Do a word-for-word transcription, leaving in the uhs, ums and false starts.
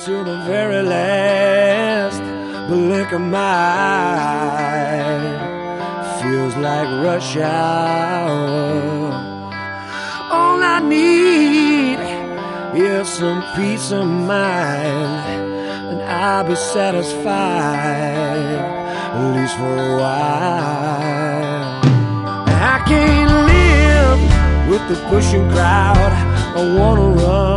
to the very last blink of my eye. Feels like rush hour. All I need is some peace of mind, and I'll be satisfied, at least for a while. I can't live with the pushing crowd. I wanna run